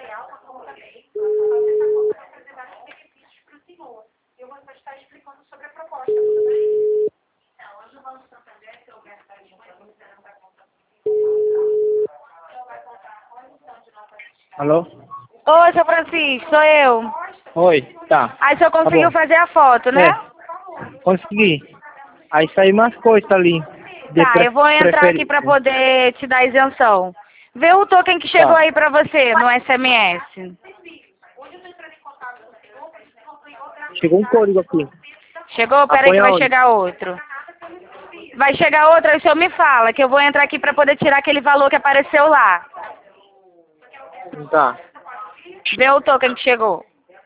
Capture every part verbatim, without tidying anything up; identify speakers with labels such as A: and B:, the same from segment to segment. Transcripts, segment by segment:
A: Alô?
B: Ô, seu Francisco, sou eu.
A: Oi, tá.
B: Aí o senhor conseguiu
A: Tá bom.
B: fazer a foto, né?
A: É, consegui. Aí saiu mais coisas ali. De
B: Tá,
A: pre
B: eu vou entrar
A: preferi...
B: aqui pra poder te dar isenção. Vê o token que chegou
A: Tá.
B: aí pra você no S M S.
A: Chegou um código aqui.
B: Chegou? Pera aí que
A: Apoia
B: vai
A: onde?
B: chegar outro. Vai chegar outro, aí o senhor me fala, que eu vou entrar aqui pra poder tirar aquele valor que apareceu lá.
A: Tá.
B: Vê o token que chegou.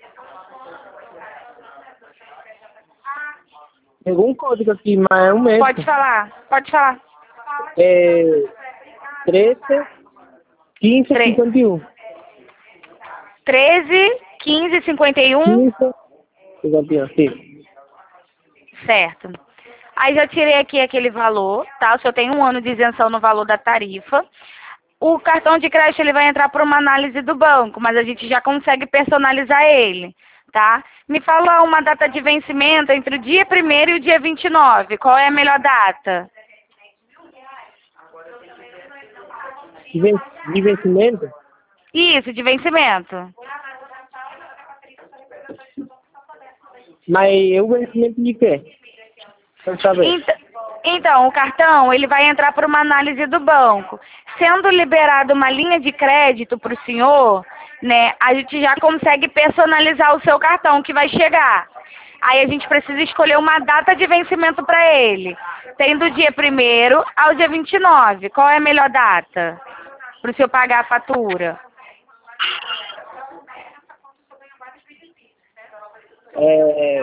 A: Chegou um código aqui, mas é o mesmo.
B: Pode falar, pode falar.
A: É... treze, quinze,
B: Tre-
A: cinquenta e um.
B: treze, quinze, cinquenta e um.
A: quinze, cinquenta e um, sim.
B: Certo. Aí já tirei aqui aquele valor, tá? O senhor tem um ano de isenção no valor da tarifa. O cartão de crédito ele vai entrar para uma análise do banco, mas a gente já consegue personalizar ele, tá? Me fala uma data de vencimento entre o dia primeiro e o dia vinte e nove. Qual é a melhor data?
A: De ven- de vencimento?
B: Isso, de vencimento.
A: Mas o vencimento de quê? Quero saber.
B: Ent- Então, o cartão ele vai entrar para uma análise do banco. Sendo liberada uma linha de crédito para o senhor, né, a gente já consegue personalizar o seu cartão que vai chegar. Aí a gente precisa escolher uma data de vencimento para ele. Tem do dia primeiro ao dia vinte e nove. Qual é a melhor data para o senhor pagar a fatura?
A: É...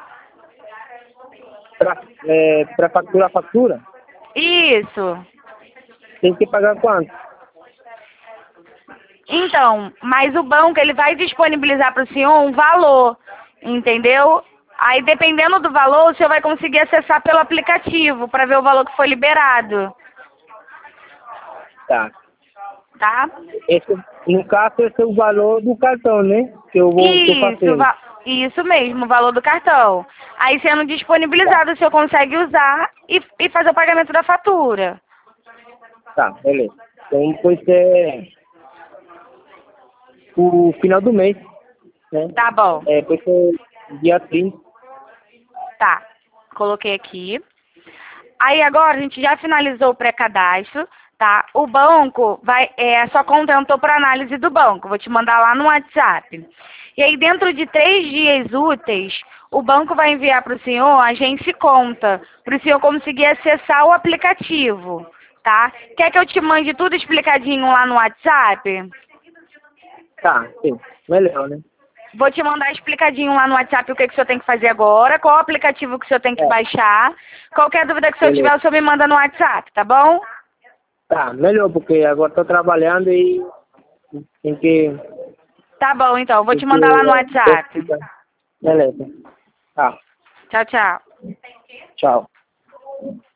A: Pra, é, pra factura a factura,
B: Isso.
A: tem que pagar quanto?
B: Então, mas o banco ele vai disponibilizar para o senhor um valor, entendeu? Aí dependendo do valor, o senhor vai conseguir acessar pelo aplicativo para ver o valor que foi liberado,
A: Tá.
B: tá?
A: Esse, no caso, esse é o valor do cartão, né? Que eu vou tô
B: Isso,
A: fazendo.
B: va- isso mesmo, o valor do cartão. Aí sendo
A: Tá,
B: disponibilizado, o senhor consegue usar e, e fazer o pagamento da fatura.
A: tá, beleza. Então, depois é o final do mês, né?
B: Tá bom,
A: É, depois é dia trinta.
B: tá. Coloquei aqui. Aí agora a gente já finalizou o pré-cadastro, tá? O banco vai, é, a sua conta entrou para análise do banco. Vou te mandar lá no WhatsApp. E aí dentro de três dias úteis, o banco vai enviar para o senhor a agência conta, para o senhor conseguir acessar o aplicativo, tá? Quer que eu te mande tudo explicadinho lá no WhatsApp?
A: Tá, sim. Melhor, né?
B: Vou te mandar explicadinho lá no WhatsApp o que, que o senhor tem que fazer agora, qual o aplicativo que o senhor tem que
A: É,
B: baixar. Qualquer dúvida que o senhor
A: beleza.
B: tiver, o senhor me manda no WhatsApp, tá bom?
A: Tá, melhor, porque agora tô trabalhando e tem que...
B: Tá bom, então. Vou
A: Tem
B: te
A: que
B: mandar lá no
A: é,
B: WhatsApp.
A: beleza. Tá,
B: Tchau, tchau.
A: tchau.